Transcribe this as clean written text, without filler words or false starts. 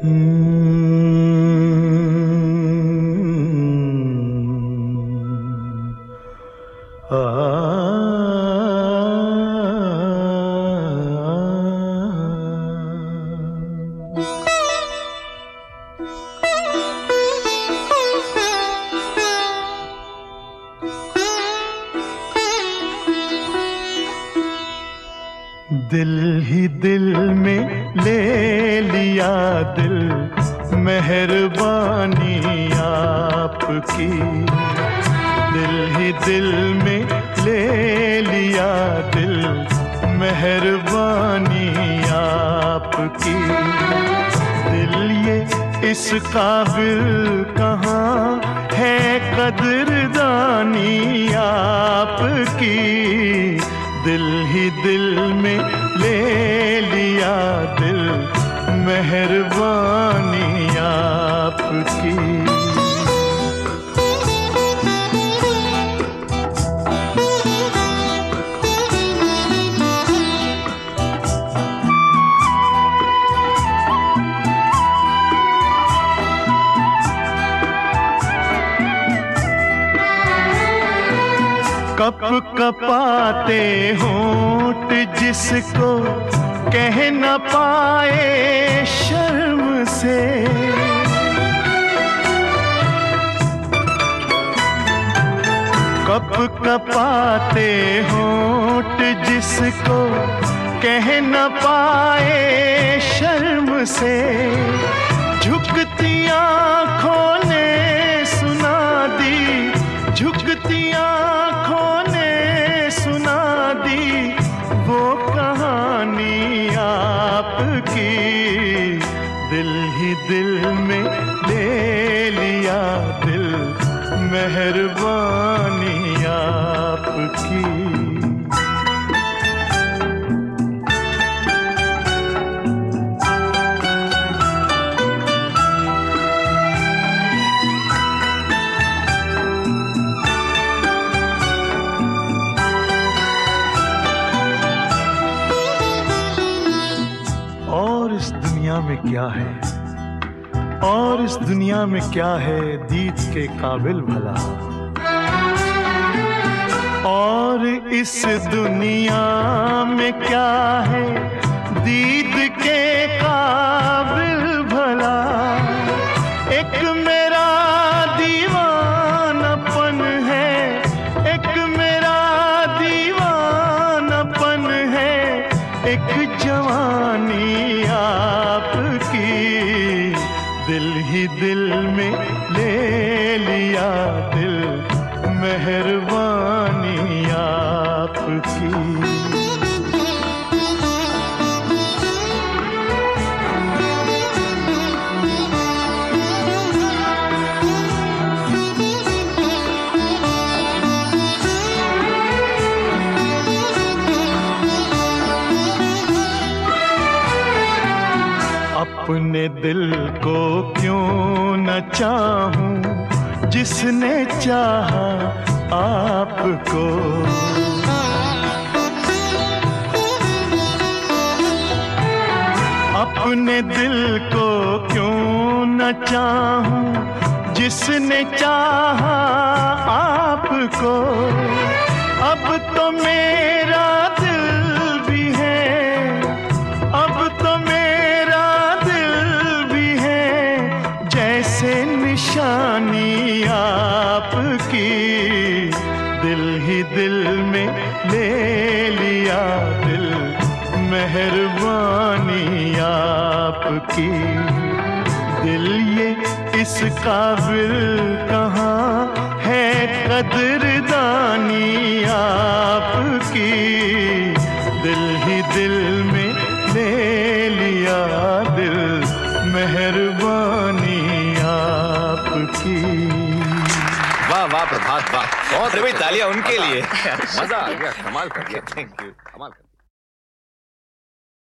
दिल ही दिल में ले लिया दिल, मेहरबानी आपकी। दिल ही दिल में ले लिया दिल, मेहरबानी आपकी। दिल ये इस काबिल कहाँ है कदरदानी आपकी। दिल ही दिल में ले लिया दिल, मेहरबानी आपकी। कप कपाते होंठ जिसको कह न पाए शर्म से। कप कपाते होंठ जिसको कह न पाए शर्म से। झुकती आँखों ने सुना दी, झुकती आँखों ने सुना दी वो कहानी आपकी। दिल ही दिल में ले लिया दिल, मेहरबानी आपकी। और इस दुनिया में क्या है, और इस दुनिया में क्या है दीद के काबिल भला। और इस दुनिया में क्या है दीद के काबिल भला। एक मेरा दीवानापन है, एक मेरा दीवानापन है, एक जवानी आपकी। दिल ही दिल में ले लिया दिल, मेहरबानी आपकी। अपने दिल को क्यों न चाहूं जिसने चाहा आपको। अपने दिल को क्यों न चाहूं जिसने चाहा आपको। अब तो मेरा दिल भी है, अब तो मेरा दिल भी है जैसे निशानी आपकी। दिल ही दिल में ले लिया दिल, मेहरबानी आपकी। दिल ये इस काबिल कहाँ है कदरदानी आपकी। दिल ही दिल में ले लिया दिल, मेहरबानी आपकी। वाह वाह प्रभात वाह, बहुत तालियां उनके लिए। मजा आ गया, कमाल कर दिया। थैंक यू, कमाल।